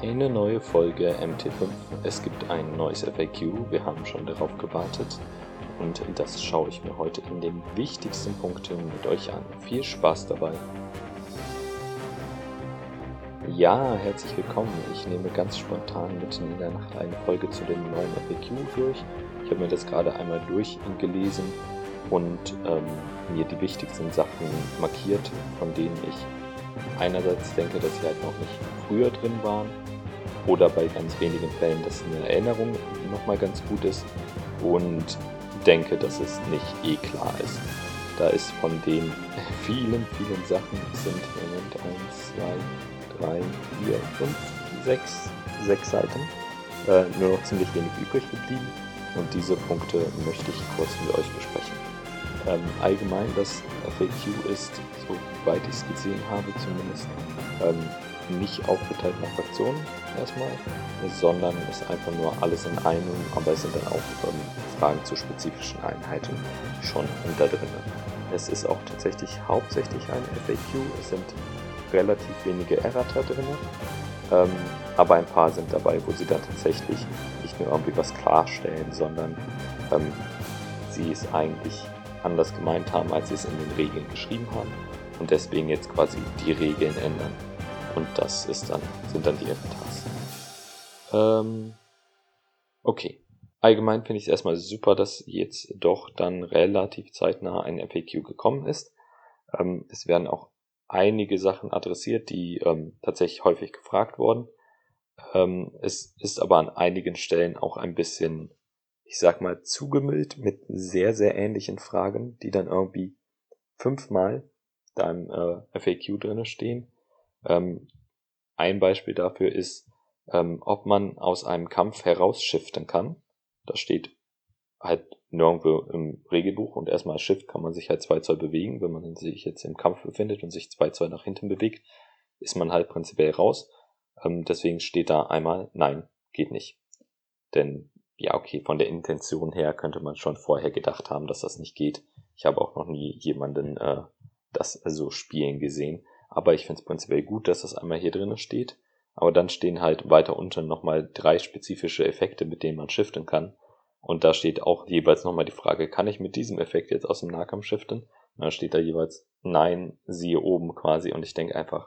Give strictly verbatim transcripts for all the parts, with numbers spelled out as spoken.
Eine neue Folge M T fünf. Es gibt ein neues F A Q, wir haben schon darauf gewartet und das schaue ich mir heute in den wichtigsten Punkten mit euch an. Viel Spaß dabei! Ja, herzlich willkommen. Ich nehme ganz spontan mitten in der Nacht eine Folge zu dem neuen F A Q durch. Ich habe mir das gerade einmal durchgelesen und ähm, mir die wichtigsten Sachen markiert, von denen ich einerseits denke, dass sie halt noch nicht früher drin waren oder bei ganz wenigen Fällen, dass eine Erinnerung nochmal ganz gut ist und denke, dass es nicht eh klar ist. Da ist von den vielen, vielen Sachen, sind im Moment eins, zwei, drei, vier, fünf, sechs, sechs Seiten, äh, nur noch ziemlich wenig übrig geblieben und diese Punkte möchte ich kurz mit euch besprechen. Ähm, allgemein, das F A Q ist, soweit ich es gesehen habe zumindest, ähm, nicht aufgeteilt nach Fraktionen erstmal, sondern ist einfach nur alles in einem, aber es sind dann auch ähm, Fragen zu spezifischen Einheiten schon da drin. Es ist auch tatsächlich hauptsächlich ein F A Q, es sind relativ wenige Errata drin, ähm, aber ein paar sind dabei, wo sie dann tatsächlich nicht nur irgendwie was klarstellen, sondern ähm, sie es eigentlich anders gemeint haben, als sie es in den Regeln geschrieben haben und deswegen jetzt quasi die Regeln ändern. Und das ist dann, sind dann die Erratas. Ähm, okay. Allgemein finde ich es erstmal super, dass jetzt doch dann relativ zeitnah ein F A Q gekommen ist. Ähm, es werden auch einige Sachen adressiert, die ähm, tatsächlich häufig gefragt wurden. Ähm, es ist aber an einigen Stellen auch ein bisschen, ich sag mal, zugemüllt mit sehr, sehr ähnlichen Fragen, die dann irgendwie fünfmal da im äh, F A Q drinne stehen. Ähm, ein Beispiel dafür ist, ähm, ob man aus einem Kampf herausshiften kann. Das steht halt nirgendwo im Regelbuch und erstmal als Shift kann man sich halt zwei Zoll bewegen. Wenn man sich jetzt im Kampf befindet und sich zwei Zoll nach hinten bewegt, ist man halt prinzipiell raus. Ähm, deswegen steht da einmal, nein, geht nicht. Denn, ja okay, von der Intention her könnte man schon vorher gedacht haben, dass das nicht geht. Ich habe auch noch nie jemanden äh, das so spielen gesehen. Aber ich finde es prinzipiell gut, dass das einmal hier drin steht. Aber dann stehen halt weiter unten nochmal drei spezifische Effekte, mit denen man shiften kann. Und da steht auch jeweils nochmal die Frage, kann ich mit diesem Effekt jetzt aus dem Nahkampf shiften? Und dann steht da jeweils, nein, siehe oben quasi. Und ich denke einfach,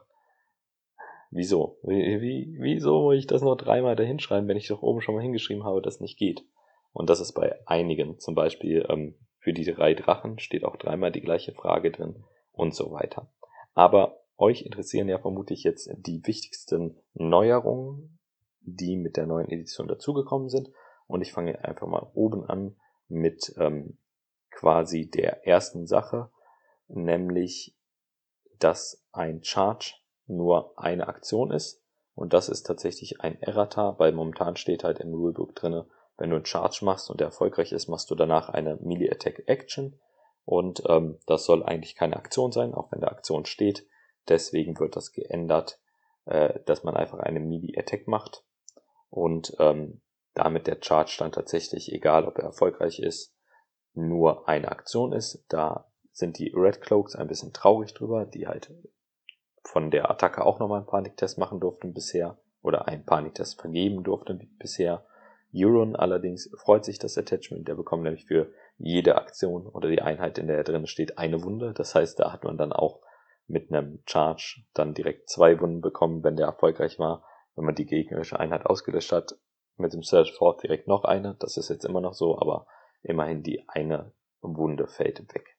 wieso? Wie, wie, wieso muss ich das noch dreimal da hinschreiben, wenn ich doch oben schon mal hingeschrieben habe, dass es nicht geht? Und das ist bei einigen. Zum Beispiel ähm, für die drei Drachen steht auch dreimal die gleiche Frage drin und so weiter. Aber euch interessieren ja vermutlich jetzt die wichtigsten Neuerungen, die mit der neuen Edition dazugekommen sind. Und ich fange einfach mal oben an mit ähm, quasi der ersten Sache, nämlich, dass ein Charge nur eine Aktion ist. Und das ist tatsächlich ein Errata, weil momentan steht halt im Rulebook drinne, wenn du einen Charge machst und der erfolgreich ist, machst du danach eine Melee Attack Action. Und ähm, das soll eigentlich keine Aktion sein, auch wenn da Aktion steht. Deswegen wird das geändert, äh, dass man einfach eine Melee Attack macht. Und ähm, damit der Charge dann tatsächlich, egal ob er erfolgreich ist, nur eine Aktion ist. Da sind die Red Cloaks ein bisschen traurig drüber, die halt von der Attacke auch nochmal einen Paniktest machen durften bisher, oder einen Paniktest vergeben durften bisher. Euron allerdings freut sich das Attachment, der bekommt nämlich für jede Aktion oder die Einheit, in der er drin steht, eine Wunde. Das heißt, da hat man dann auch mit einem Charge dann direkt zwei Wunden bekommen, wenn der erfolgreich war. Wenn man die gegnerische Einheit ausgelöscht hat, mit dem Search Fort direkt noch eine. Das ist jetzt immer noch so, aber immerhin die eine Wunde fällt weg.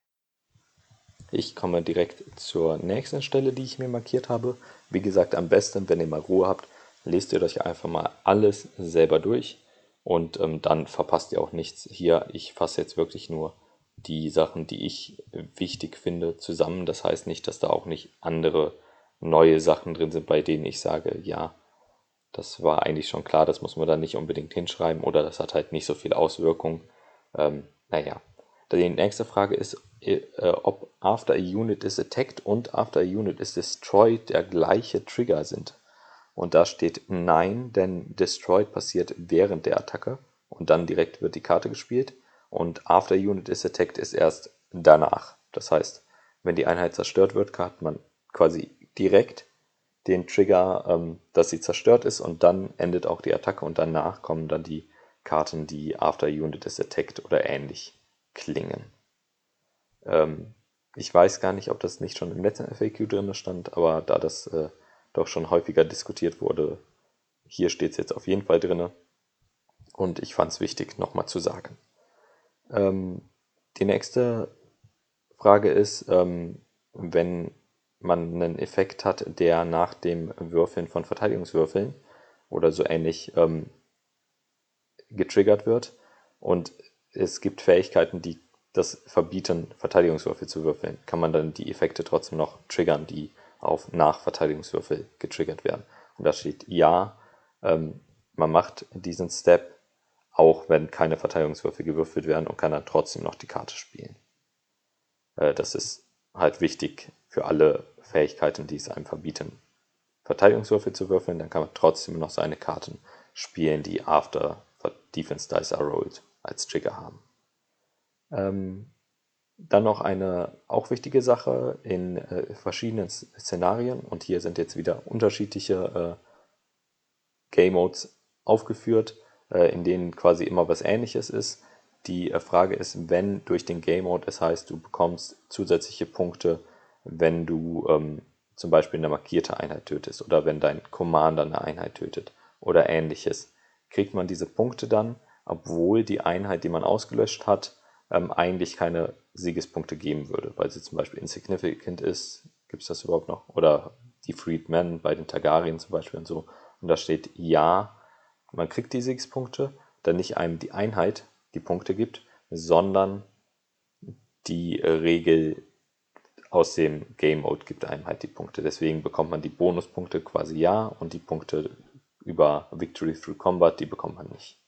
Ich komme direkt zur nächsten Stelle, die ich mir markiert habe. Wie gesagt, am besten, wenn ihr mal Ruhe habt, lest ihr euch einfach mal alles selber durch und ähm, dann verpasst ihr auch nichts. Hier, ich fasse jetzt wirklich nur die Sachen, die ich wichtig finde, zusammen. Das heißt nicht, dass da auch nicht andere neue Sachen drin sind, bei denen ich sage, ja, das war eigentlich schon klar, das muss man dann nicht unbedingt hinschreiben oder das hat halt nicht so viel Auswirkung. Ähm, naja. Die nächste Frage ist, äh, ob after a unit is attacked und after a unit is destroyed der gleiche Trigger sind. Und da steht nein, denn destroyed passiert während der Attacke und dann direkt wird die Karte gespielt. Und after a unit is attacked ist erst danach. Das heißt, wenn die Einheit zerstört wird, hat man quasi direkt den Trigger, ähm, dass sie zerstört ist, und dann endet auch die Attacke und danach kommen dann die Karten, die After Unit is attacked oder ähnlich klingen. Ähm, ich weiß gar nicht, ob das nicht schon im letzten F A Q drin stand, aber da das äh, doch schon häufiger diskutiert wurde, hier steht es jetzt auf jeden Fall drin und ich fand es wichtig, nochmal zu sagen. Ähm, die nächste Frage ist, ähm, wenn man einen Effekt hat, der nach dem Würfeln von Verteidigungswürfeln oder so ähnlich ähm, getriggert wird und es gibt Fähigkeiten, die das verbieten, Verteidigungswürfel zu würfeln, kann man dann die Effekte trotzdem noch triggern, die auf Nach-Verteidigungswürfel getriggert werden. Und da steht ja, ähm, man macht diesen Step, auch wenn keine Verteidigungswürfel gewürfelt werden, und kann dann trotzdem noch die Karte spielen. Äh, das ist halt wichtig für alle Fähigkeiten, die es einem verbieten, Verteidigungswürfel zu würfeln, dann kann man trotzdem noch seine Karten spielen, die after Defense Dice are rolled als Trigger haben. Ähm, dann noch eine auch wichtige Sache in äh, verschiedenen Szenarien, und hier sind jetzt wieder unterschiedliche äh, Game Modes aufgeführt, äh, in denen quasi immer was Ähnliches ist. Die äh, Frage ist, wenn durch den Game Mode, das heißt, du bekommst zusätzliche Punkte, wenn du ähm, zum Beispiel eine markierte Einheit tötest oder wenn dein Commander eine Einheit tötet oder ähnliches, kriegt man diese Punkte dann, obwohl die Einheit, die man ausgelöscht hat, ähm, eigentlich keine Siegespunkte geben würde, weil sie zum Beispiel insignificant ist. Gibt es das überhaupt noch? Oder die Freedmen bei den Targaryen zum Beispiel und so. Und da steht ja, man kriegt die Siegspunkte, dann nicht einem die Einheit die Punkte gibt, sondern die Regel aus dem Game Mode gibt einem halt die Punkte. Deswegen bekommt man die Bonuspunkte quasi ja, und die Punkte über Victory through Combat, die bekommt man nicht.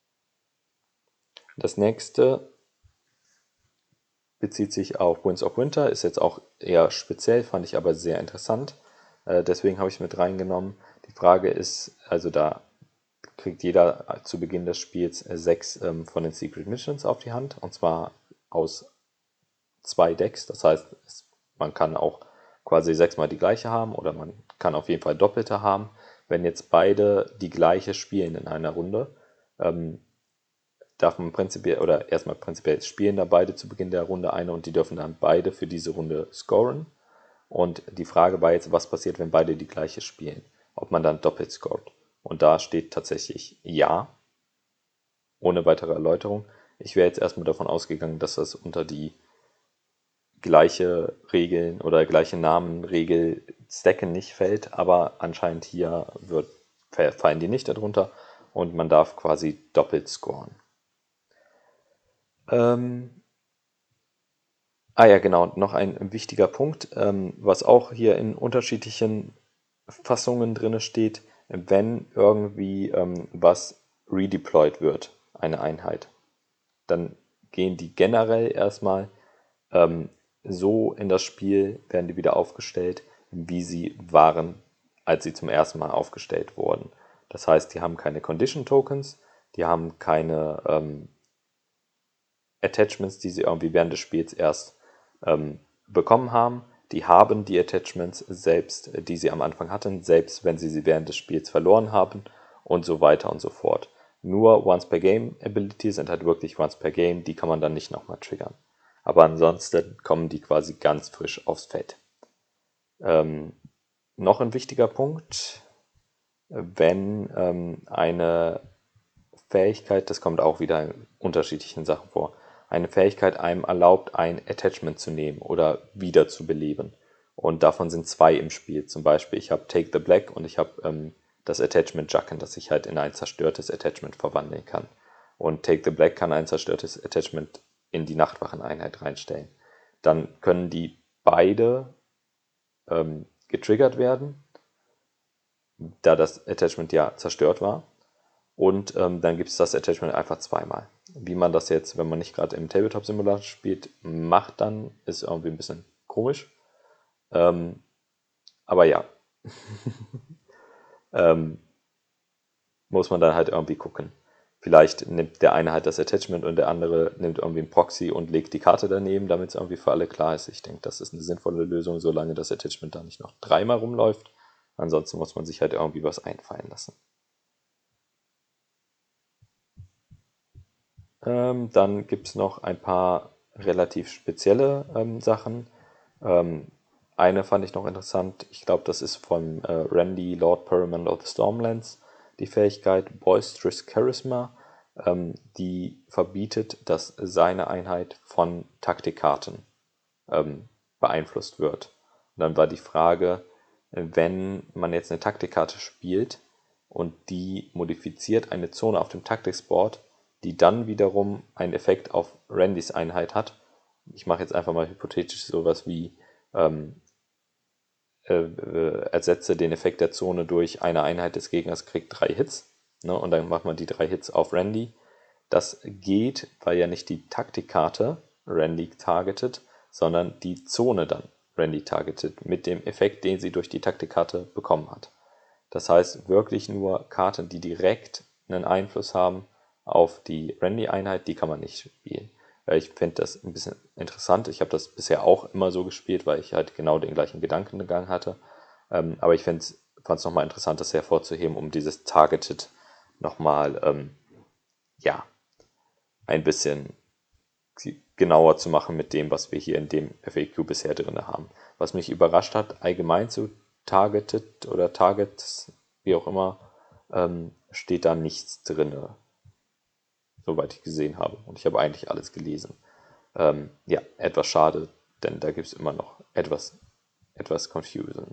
Das nächste bezieht sich auf Winds of Winter, ist jetzt auch eher speziell, fand ich aber sehr interessant. Äh, deswegen habe ich es mit reingenommen. Die Frage ist, also da kriegt jeder zu Beginn des Spiels sechs ähm, von den Secret Missions auf die Hand, und zwar aus zwei Decks. Das heißt, es, man kann auch quasi sechsmal die gleiche haben oder man kann auf jeden Fall doppelte haben. Wenn jetzt beide die gleiche spielen in einer Runde, ähm, darf man prinzipiell, oder erstmal prinzipiell spielen da beide zu Beginn der Runde eine, und die dürfen dann beide für diese Runde scoren. Und die Frage war jetzt, was passiert, wenn beide die gleiche spielen? Ob man dann doppelt scoret. Und da steht tatsächlich ja, ohne weitere Erläuterung. Ich wäre jetzt erstmal davon ausgegangen, dass das unter die gleiche Regeln oder gleiche Namenregel Stacken nicht fällt, aber anscheinend hier wird, fallen die nicht darunter und man darf quasi doppelt scoren. Ähm ah ja, genau, noch ein wichtiger Punkt, ähm, was auch hier in unterschiedlichen Fassungen drin steht, wenn irgendwie ähm, was redeployed wird, eine Einheit, dann gehen die generell erstmal ähm, so in das Spiel, werden die wieder aufgestellt, wie sie waren, als sie zum ersten Mal aufgestellt wurden. Das heißt, die haben keine Condition Tokens, die haben keine ähm, Attachments, die sie irgendwie während des Spiels erst ähm, bekommen haben. Die haben die Attachments selbst, die sie am Anfang hatten, selbst wenn sie sie während des Spiels verloren haben und so weiter und so fort. Nur Once per Game Abilities sind halt wirklich Once per Game, die kann man dann nicht nochmal triggern. Aber ansonsten kommen die quasi ganz frisch aufs Feld. Ähm, noch ein wichtiger Punkt, wenn ähm, eine Fähigkeit, das kommt auch wieder in unterschiedlichen Sachen vor, eine Fähigkeit einem erlaubt, ein Attachment zu nehmen oder wieder zu beleben. Und davon sind zwei im Spiel. Zum Beispiel, ich habe Take the Black und ich habe ähm, das Attachment Jacken, das ich halt in ein zerstörtes Attachment verwandeln kann. Und Take the Black kann ein zerstörtes Attachment in die Nachtwacheneinheit reinstellen. Dann können die beide ähm, getriggert werden, da das Attachment ja zerstört war. Und ähm, dann gibt es das Attachment einfach zweimal. Wie man das jetzt, wenn man nicht gerade im Tabletop-Simulator spielt, macht dann, ist irgendwie ein bisschen komisch. Ähm, aber ja. ähm, muss man dann halt irgendwie gucken. Vielleicht nimmt der eine halt das Attachment und der andere nimmt irgendwie einen Proxy und legt die Karte daneben, damit es irgendwie für alle klar ist. Ich denke, das ist eine sinnvolle Lösung, solange das Attachment da nicht noch dreimal rumläuft. Ansonsten muss man sich halt irgendwie was einfallen lassen. Ähm, dann gibt es noch ein paar relativ spezielle ähm, Sachen. Ähm, eine fand ich noch interessant. Ich glaube, das ist von äh, Randy, Lord Paramount of the Stormlands, die Fähigkeit Boisterous Charisma. Ähm, die verbietet, dass seine Einheit von Taktikkarten ähm, beeinflusst wird. Und dann war die Frage, wenn man jetzt eine Taktikkarte spielt und die modifiziert eine Zone auf dem Taktikboard, die dann wiederum einen Effekt auf Randys Einheit hat. Ich mache jetzt einfach mal hypothetisch sowas wie ähm, äh, äh, ersetze den Effekt der Zone durch eine Einheit des Gegners, kriegt drei Hits. Ne, und dann macht man die drei Hits auf Randy. Das geht, weil ja nicht die Taktikkarte Randy targetet, sondern die Zone dann Randy targetet, mit dem Effekt, den sie durch die Taktikkarte bekommen hat. Das heißt, wirklich nur Karten, die direkt einen Einfluss haben auf die Randy-Einheit, die kann man nicht spielen. Ich finde das ein bisschen interessant. Ich habe das bisher auch immer so gespielt, weil ich halt genau den gleichen Gedankengang hatte. Ähm, aber ich fand es nochmal interessant, das hervorzuheben, um dieses Targeted nochmal ähm, ja, ein bisschen genauer zu machen mit dem, was wir hier in dem F A Q bisher drin haben. Was mich überrascht hat, allgemein zu Targeted oder Targets, wie auch immer, ähm, steht da nichts drin, soweit ich gesehen habe. Und ich habe eigentlich alles gelesen. Ähm, ja, etwas schade, denn da gibt es immer noch etwas, etwas Confusion.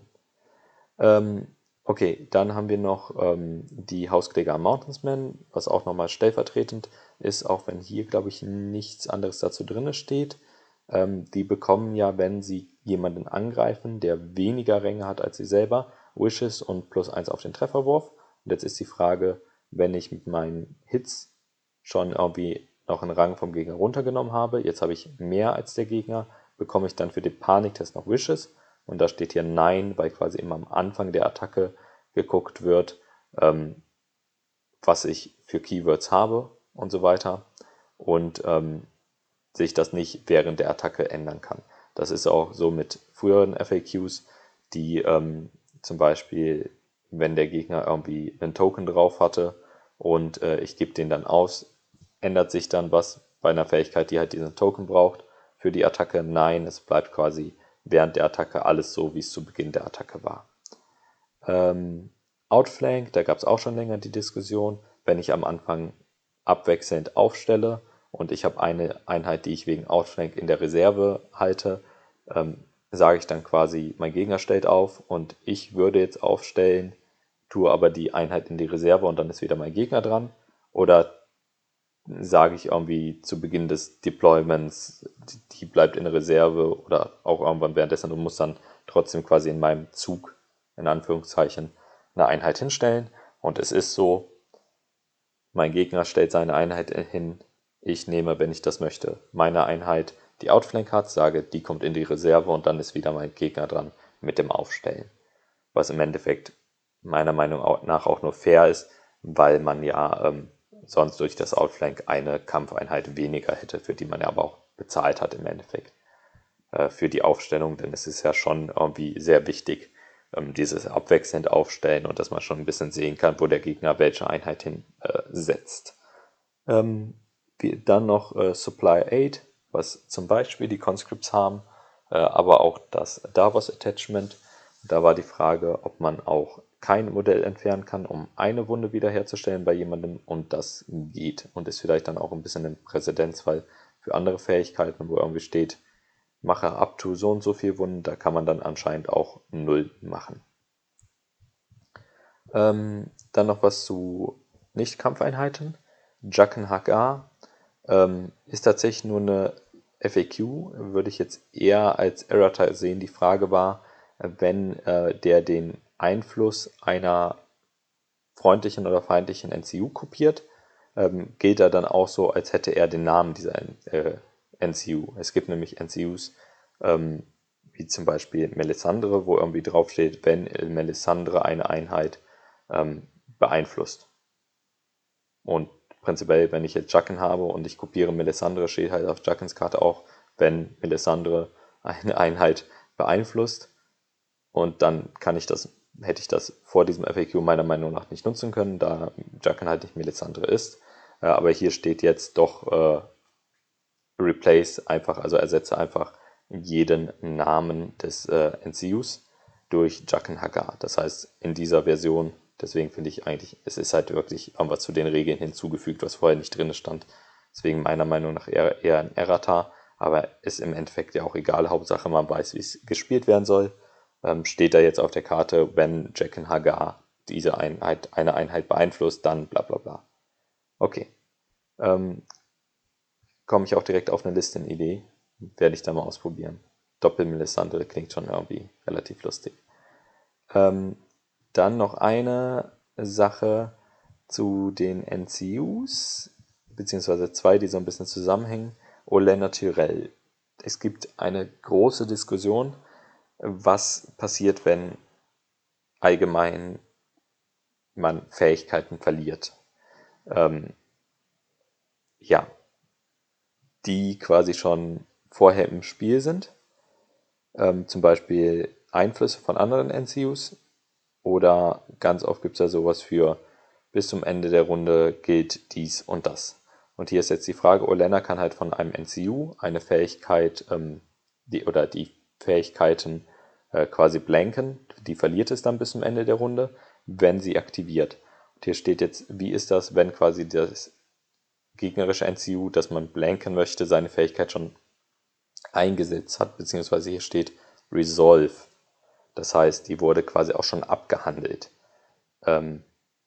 Ähm, okay, dann haben wir noch ähm, die Hauskläger Mountainsmen, was auch nochmal stellvertretend ist, auch wenn hier, glaube ich, nichts anderes dazu drin steht. Ähm, die bekommen ja, wenn sie jemanden angreifen, der weniger Ränge hat als sie selber, Wishes und plus eins auf den Trefferwurf. Und jetzt ist die Frage, wenn ich mit meinen Hits schon irgendwie noch einen Rang vom Gegner runtergenommen habe, jetzt habe ich mehr als der Gegner, bekomme ich dann für den Paniktest noch Wishes. Und da steht hier Nein, weil quasi immer am Anfang der Attacke geguckt wird, ähm, was ich für Keywords habe und so weiter. Und ähm, sich das nicht während der Attacke ändern kann. Das ist auch so mit früheren F A Qs, die ähm, zum Beispiel, wenn der Gegner irgendwie einen Token drauf hatte und äh, ich gebe den dann aus, ändert sich dann was bei einer Fähigkeit, die halt diesen Token braucht für die Attacke? Nein, es bleibt quasi während der Attacke alles so, wie es zu Beginn der Attacke war. Ähm, Outflank, da gab es auch schon länger die Diskussion, wenn ich am Anfang abwechselnd aufstelle und ich habe eine Einheit, die ich wegen Outflank in der Reserve halte, ähm, sage ich dann quasi, mein Gegner stellt auf und ich würde jetzt aufstellen, tue aber die Einheit in die Reserve und dann ist wieder mein Gegner dran. Oder sage ich irgendwie zu Beginn des Deployments, die bleibt in Reserve oder auch irgendwann währenddessen und muss dann trotzdem quasi in meinem Zug, in Anführungszeichen, eine Einheit hinstellen. Und es ist so, mein Gegner stellt seine Einheit hin, ich nehme, wenn ich das möchte, meine Einheit, die Outflank hat, sage, die kommt in die Reserve und dann ist wieder mein Gegner dran mit dem Aufstellen. Was im Endeffekt meiner Meinung nach auch nur fair ist, weil man ja ähm, sonst durch das Outflank eine Kampfeinheit weniger hätte, für die man ja aber auch bezahlt hat im Endeffekt äh, für die Aufstellung, denn es ist ja schon irgendwie sehr wichtig, ähm, dieses abwechselnd Aufstellen und dass man schon ein bisschen sehen kann, wo der Gegner welche Einheit hinsetzt. Äh, ähm, dann noch äh, Supply Aid, was zum Beispiel die Conscripts haben, äh, aber auch das Davos Attachment. Da war die Frage, ob man auch kein Modell entfernen kann, um eine Wunde wiederherzustellen bei jemandem, und das geht und ist vielleicht dann auch ein bisschen ein Präzedenzfall für andere Fähigkeiten, wo irgendwie steht, mache up to so und so viel Wunden, da kann man dann anscheinend auch null machen. Ähm, dann noch was zu Nicht-Kampfeinheiten. Jacken Hagar ähm, ist tatsächlich nur eine F A Q, würde ich jetzt eher als Errata sehen. Die Frage war, wenn äh, der den Einfluss einer freundlichen oder feindlichen N C U kopiert, ähm, gilt er dann auch so, als hätte er den Namen dieser äh, N C U. Es gibt nämlich N C Us, ähm, wie zum Beispiel Melisandre, wo irgendwie draufsteht, wenn Melisandre eine Einheit ähm, beeinflusst. Und prinzipiell, wenn ich jetzt Jacken habe und ich kopiere Melisandre, steht halt auf Jackens Karte auch, wenn Melisandre eine Einheit beeinflusst. Und dann kann ich das hätte ich das vor diesem F A Q meiner Meinung nach nicht nutzen können, da Jugend halt nicht Melisandre ist. Äh, aber hier steht jetzt doch äh, replace einfach, also ersetze einfach jeden Namen des äh, N C Us durch Jaqen H'ghar. Das heißt, in dieser Version, deswegen finde ich eigentlich, es ist halt wirklich, haben wir zu den Regeln hinzugefügt, was vorher nicht drin stand. Deswegen meiner Meinung nach eher, eher ein Errata, aber ist im Endeffekt ja auch egal. Hauptsache man weiß, wie es gespielt werden soll. Ähm, steht da jetzt auf der Karte, wenn Jaqen H'ghar diese Einheit, eine Einheit beeinflusst, dann bla bla bla. Okay. Ähm, komme ich auch direkt auf eine Listenidee. Werde ich da mal ausprobieren. Doppel-Melisandre klingt schon irgendwie relativ lustig. Ähm, dann noch eine Sache zu den N C Us, beziehungsweise zwei, die so ein bisschen zusammenhängen. Ole Naturel. Es gibt eine große Diskussion, was passiert, wenn allgemein man Fähigkeiten verliert. Ähm, ja, die quasi schon vorher im Spiel sind. Ähm, zum Beispiel Einflüsse von anderen N C Us. Oder ganz oft gibt es ja sowas für bis zum Ende der Runde gilt dies und das. Und hier ist jetzt die Frage, Olenna kann halt von einem N C U eine Fähigkeit ähm, die, oder die Fähigkeiten äh, quasi blanken. Die verliert es dann bis zum Ende der Runde, wenn sie aktiviert. Und hier steht jetzt, wie ist das, wenn quasi das gegnerische N C U, das man blanken möchte, seine Fähigkeit schon eingesetzt hat, beziehungsweise hier steht Resolve. Das heißt, die wurde quasi auch schon abgehandelt. Ähm,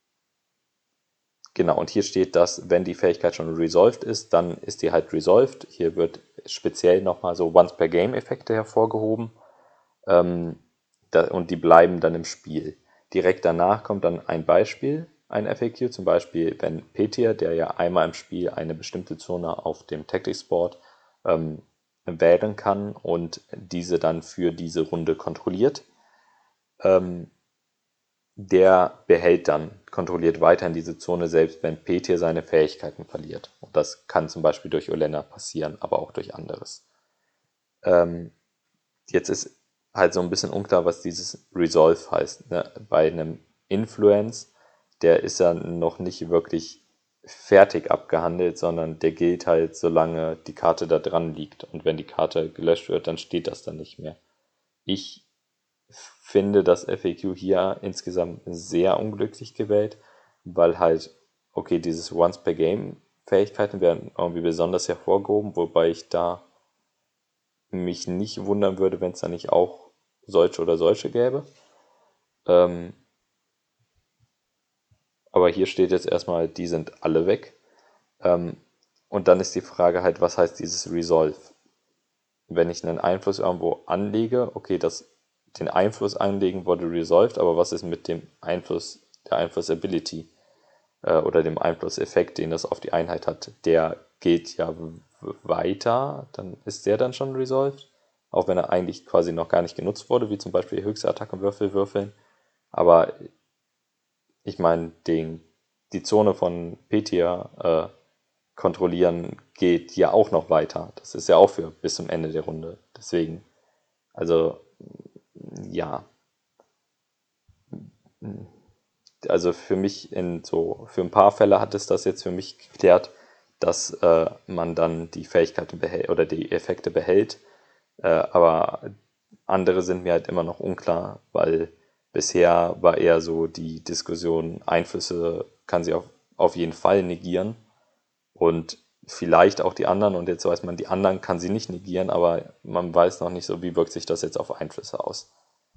genau, und hier steht, dass wenn die Fähigkeit schon resolved ist, dann ist die halt resolved. Hier wird speziell nochmal so Once-per-Game-Effekte hervorgehoben. Ähm, da, und die bleiben dann im Spiel. Direkt danach kommt dann ein Beispiel, ein F A Q, zum Beispiel, wenn Petir, der ja einmal im Spiel eine bestimmte Zone auf dem Tactics Board ähm, wählen kann und diese dann für diese Runde kontrolliert, ähm, der behält dann, kontrolliert weiterhin diese Zone, selbst wenn Petir seine Fähigkeiten verliert. Und das kann zum Beispiel durch Olenna passieren, aber auch durch anderes. Ähm, jetzt ist halt so ein bisschen unklar, was dieses Resolve heißt. Ne? Bei einem Influence, der ist ja noch nicht wirklich fertig abgehandelt, sondern der gilt halt, solange die Karte da dran liegt. Und wenn die Karte gelöscht wird, dann steht das dann nicht mehr. Ich finde das F A Q hier insgesamt sehr unglücklich gewählt, weil halt, okay, dieses Once-per-Game-Fähigkeiten werden irgendwie besonders hervorgehoben, wobei ich da mich nicht wundern würde, wenn es da nicht auch solche oder solche gäbe. Ähm, aber hier steht jetzt erstmal, die sind alle weg. Ähm, und dann ist die Frage halt, was heißt dieses Resolve? Wenn ich einen Einfluss irgendwo anlege, okay, das, den Einfluss anlegen wurde resolved, aber was ist mit dem Einfluss, der Einflussability äh, oder dem Einflusseffekt, den das auf die Einheit hat? Der geht ja weiter, dann ist der dann schon resolved, auch wenn er eigentlich quasi noch gar nicht genutzt wurde, wie zum Beispiel höchste Attackenwürfel würfeln. Aber ich meine, den, die Zone von Petir äh, kontrollieren geht ja auch noch weiter. Das ist ja auch für bis zum Ende der Runde. Deswegen, also ja, also für mich in so, für ein paar Fälle hat es das jetzt für mich geklärt, dass äh, man dann die Fähigkeiten behält oder die Effekte behält. Äh, aber andere sind mir halt immer noch unklar, weil bisher war eher so die Diskussion, Einflüsse kann sie auf, auf jeden Fall negieren und vielleicht auch die anderen, und jetzt weiß man, die anderen kann sie nicht negieren, aber man weiß noch nicht so, wie wirkt sich das jetzt auf Einflüsse aus.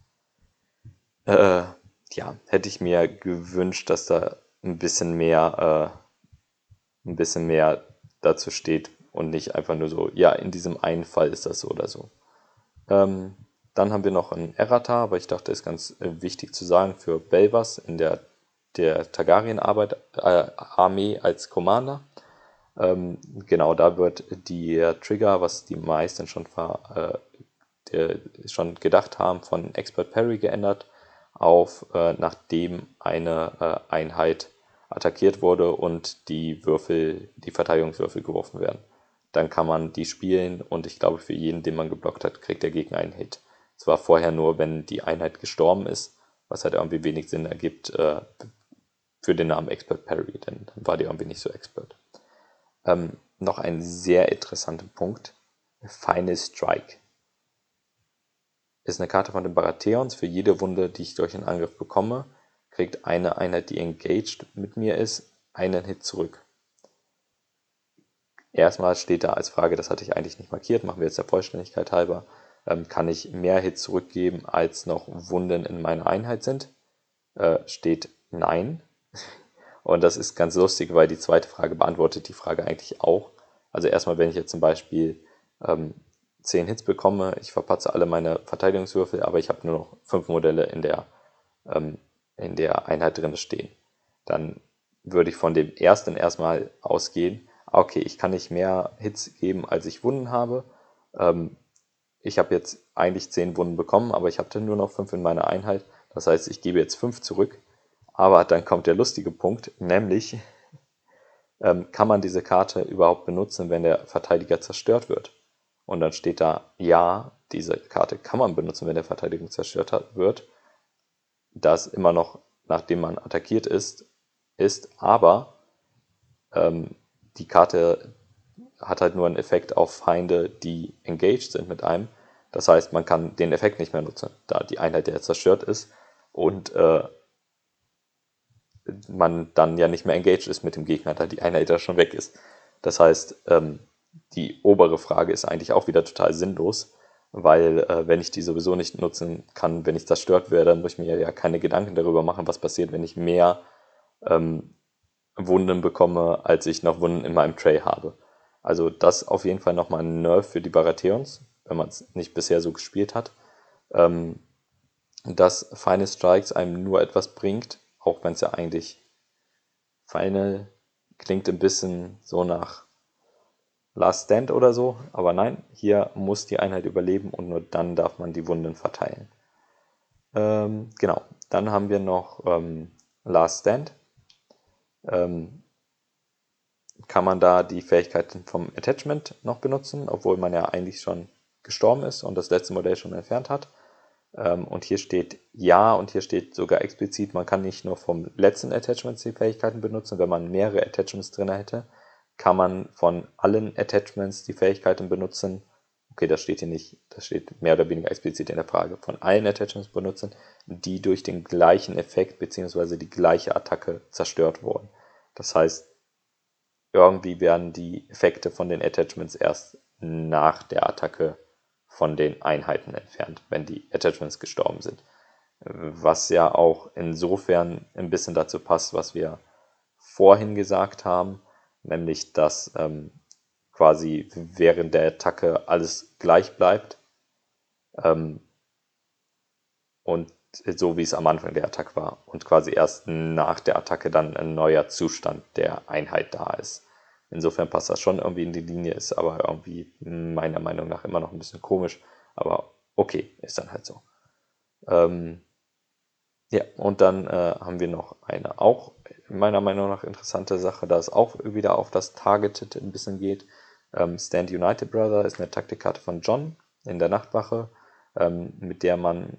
Äh, ja, hätte ich mir gewünscht, dass da ein bisschen mehr, äh, ein bisschen mehr dazu steht und nicht einfach nur so, ja, in diesem einen Fall ist das so oder so. Ähm, dann haben wir noch ein Errata, aber ich dachte, ist ganz äh, wichtig zu sagen für Belvas in der, der Targaryen-Arbeit, äh, Armee als Commander. Ähm, genau, da wird der Trigger, was die meisten schon, ver, äh, schon gedacht haben, von Expert Parry geändert auf, äh, nachdem eine äh, Einheit attackiert wurde und die Würfel, die Verteidigungswürfel geworfen werden. Dann kann man die spielen und ich glaube, für jeden, den man geblockt hat, kriegt der Gegner einen Hit. Es war vorher nur, wenn die Einheit gestorben ist, was halt irgendwie wenig Sinn ergibt äh, für den Namen Expert Parry, denn dann war die irgendwie nicht so expert. Ähm, noch ein sehr interessanter Punkt, Final Strike. Ist eine Karte von den Baratheons. Für jede Wunde, die ich durch einen Angriff bekomme, kriegt eine Einheit, die engaged mit mir ist, einen Hit zurück. Erstmal steht da als Frage, das hatte ich eigentlich nicht markiert, machen wir jetzt der Vollständigkeit halber, ähm, kann ich mehr Hits zurückgeben, als noch Wunden in meiner Einheit sind? Äh, steht nein. Und das ist ganz lustig, weil die zweite Frage beantwortet die Frage eigentlich auch. Also erstmal, wenn ich jetzt zum Beispiel ähm, zehn Hits bekomme, ich verpatze alle meine Verteidigungswürfel, aber ich habe nur noch fünf Modelle in der, ähm, in der Einheit drin stehen. Dann würde ich von dem ersten erstmal ausgehen, okay, ich kann nicht mehr Hits geben, als ich Wunden habe. Ähm, ich habe jetzt eigentlich zehn Wunden bekommen, aber ich hatte nur noch fünf in meiner Einheit. Das heißt, ich gebe jetzt fünf zurück. Aber dann kommt der lustige Punkt, nämlich ähm, kann man diese Karte überhaupt benutzen, wenn der Verteidiger zerstört wird? Und dann steht da, ja, diese Karte kann man benutzen, wenn der Verteidiger zerstört wird. Das immer noch, nachdem man attackiert ist, ist, aber ähm, die Karte hat halt nur einen Effekt auf Feinde, die engaged sind mit einem. Das heißt, man kann den Effekt nicht mehr nutzen, da die Einheit ja zerstört ist und äh, man dann ja nicht mehr engaged ist mit dem Gegner, da die Einheit ja schon weg ist. Das heißt, ähm, die obere Frage ist eigentlich auch wieder total sinnlos, weil äh, wenn ich die sowieso nicht nutzen kann, wenn ich zerstört werde, dann muss ich mir ja keine Gedanken darüber machen, was passiert, wenn ich mehr ähm, Wunden bekomme, als ich noch Wunden in meinem Tray habe. Also das auf jeden Fall nochmal ein Nerf für die Baratheons, wenn man es nicht bisher so gespielt hat. Ähm, dass Final Strikes einem nur etwas bringt, auch wenn es ja eigentlich Final klingt ein bisschen so nach Last Stand oder so, aber nein, hier muss die Einheit überleben und nur dann darf man die Wunden verteilen. Ähm, genau, dann haben wir noch ähm, Last Stand. Ähm, kann man da die Fähigkeiten vom Attachment noch benutzen, obwohl man ja eigentlich schon gestorben ist und das letzte Modell schon entfernt hat. Ähm, und hier steht ja und hier steht sogar explizit, man kann nicht nur vom letzten Attachment die Fähigkeiten benutzen, wenn man mehrere Attachments drin hätte, kann man von allen Attachments die Fähigkeiten benutzen. Okay, das steht hier nicht, das steht mehr oder weniger explizit in der Frage. Von allen Attachments benutzen, die durch den gleichen Effekt bzw. die gleiche Attacke zerstört wurden. Das heißt, irgendwie werden die Effekte von den Attachments erst nach der Attacke von den Einheiten entfernt, wenn die Attachments gestorben sind. Was ja auch insofern ein bisschen dazu passt, was wir vorhin gesagt haben, nämlich dass ähm, quasi während der Attacke alles gleich bleibt ähm, und so wie es am Anfang der Attacke war und quasi erst nach der Attacke dann ein neuer Zustand der Einheit da ist. Insofern passt das schon irgendwie in die Linie, ist aber irgendwie meiner Meinung nach immer noch ein bisschen komisch, aber okay, ist dann halt so. Ähm, ja, und dann äh, haben wir noch eine auch meiner Meinung nach interessante Sache, da es auch wieder auf das Targeted ein bisschen geht. Ähm, Stand United Brother ist eine Taktikkarte von John in der Nachtwache, ähm, mit der man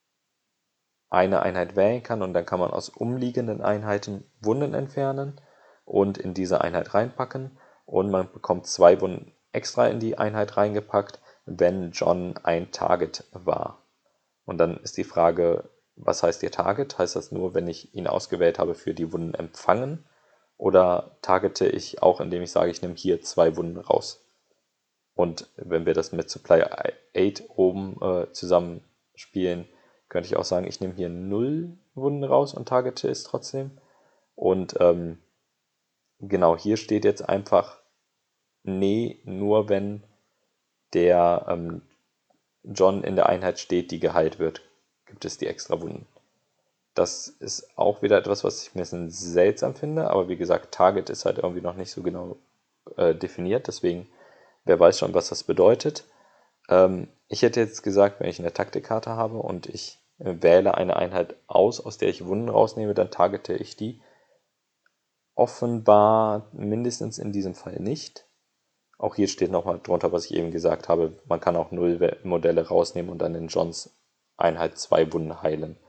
eine Einheit wählen kann und dann kann man aus umliegenden Einheiten Wunden entfernen und in diese Einheit reinpacken und man bekommt zwei Wunden extra in die Einheit reingepackt, wenn John ein Target war. Und dann ist die Frage, was heißt ihr Target? Heißt das nur, wenn ich ihn ausgewählt habe für die Wunden empfangen? Oder targete ich auch, indem ich sage, ich nehme hier zwei Wunden raus? Und wenn wir das mit Supply acht oben äh, zusammenspielen, könnte ich auch sagen, ich nehme hier null Wunden raus und targete es trotzdem. Und ähm, genau, hier steht jetzt einfach, nee, nur wenn der ähm, John in der Einheit steht, die geheilt wird, gibt es die extra Wunden. Das ist auch wieder etwas, was ich ein bisschen seltsam finde, aber wie gesagt, Target ist halt irgendwie noch nicht so genau äh, definiert, deswegen, wer weiß schon, was das bedeutet. Ähm, ich hätte jetzt gesagt, wenn ich eine Taktikkarte habe und ich äh, wähle eine Einheit aus, aus der ich Wunden rausnehme, dann targete ich die. Offenbar mindestens in diesem Fall nicht. Auch hier steht nochmal drunter, was ich eben gesagt habe, man kann auch null Modelle rausnehmen und dann in Johns Einheit zwei Wunden heilen.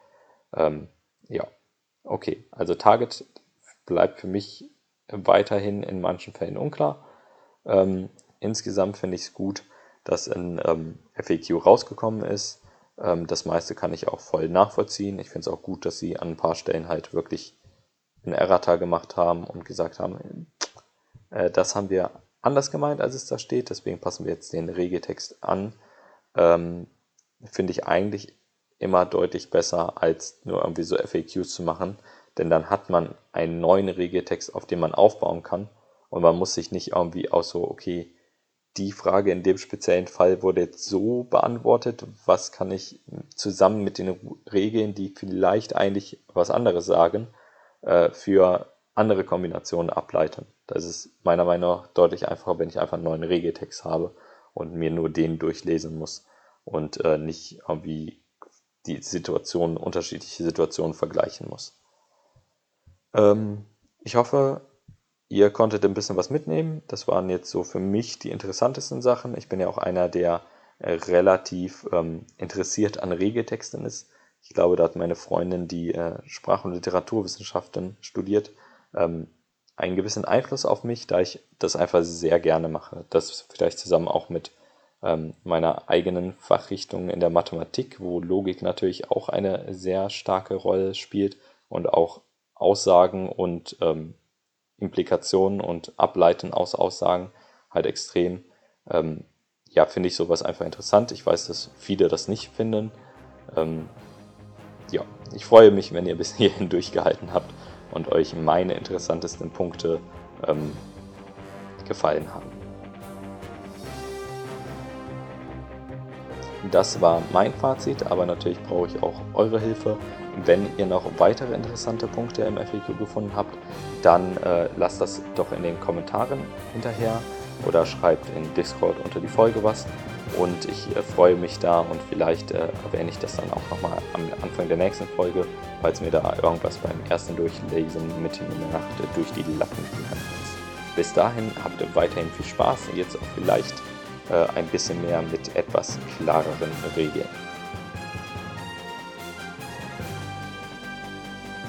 Ähm, ja, okay. Also Target bleibt für mich weiterhin in manchen Fällen unklar. Ähm, insgesamt finde ich es gut, dass ein ähm, F A Q rausgekommen ist. Ähm, das meiste kann ich auch voll nachvollziehen. Ich finde es auch gut, dass sie an ein paar Stellen halt wirklich ein Errata gemacht haben und gesagt haben, äh, das haben wir anders gemeint, als es da steht, deswegen passen wir jetzt den Regeltext an. Ähm, finde ich eigentlich immer deutlich besser, als nur irgendwie so F A Qs zu machen, denn dann hat man einen neuen Regeltext, auf den man aufbauen kann und man muss sich nicht irgendwie auch so, okay, die Frage in dem speziellen Fall wurde jetzt so beantwortet, was kann ich zusammen mit den Regeln, die vielleicht eigentlich was anderes sagen, äh, für andere Kombinationen ableiten. Das ist meiner Meinung nach deutlich einfacher, wenn ich einfach einen neuen Regeltext habe und mir nur den durchlesen muss und äh, nicht irgendwie die Situationen, unterschiedliche Situationen vergleichen muss. Ähm, ich hoffe, ihr konntet ein bisschen was mitnehmen. Das waren jetzt so für mich die interessantesten Sachen. Ich bin ja auch einer, der äh, relativ ähm, interessiert an Regeltexten ist. Ich glaube, da hat meine Freundin, die äh, Sprach- und Literaturwissenschaften studiert, ähm, einen gewissen Einfluss auf mich, da ich das einfach sehr gerne mache. Das vielleicht zusammen auch mit ähm, meiner eigenen Fachrichtung in der Mathematik, wo Logik natürlich auch eine sehr starke Rolle spielt und auch Aussagen und ähm, Implikationen und Ableiten aus Aussagen halt extrem. Ähm, ja, finde ich sowas einfach interessant. Ich weiß, dass viele das nicht finden. Ähm, ja, ich freue mich, wenn ihr bis hierhin durchgehalten habt und euch meine interessantesten Punkte ähm, gefallen haben. Das war mein Fazit, aber natürlich brauche ich auch eure Hilfe. Wenn ihr noch weitere interessante Punkte im F A Q gefunden habt, dann äh, lasst das doch in den Kommentaren hinterher oder schreibt in Discord unter die Folge was. Und ich äh, freue mich da und vielleicht äh, erwähne ich das dann auch nochmal am Anfang der nächsten Folge, falls mir da irgendwas beim ersten Durchlesen mitten in der Nacht äh, durch die Lappen gegangen ist. Bis dahin habt ihr weiterhin viel Spaß und jetzt auch vielleicht ein bisschen mehr mit etwas klareren Regeln.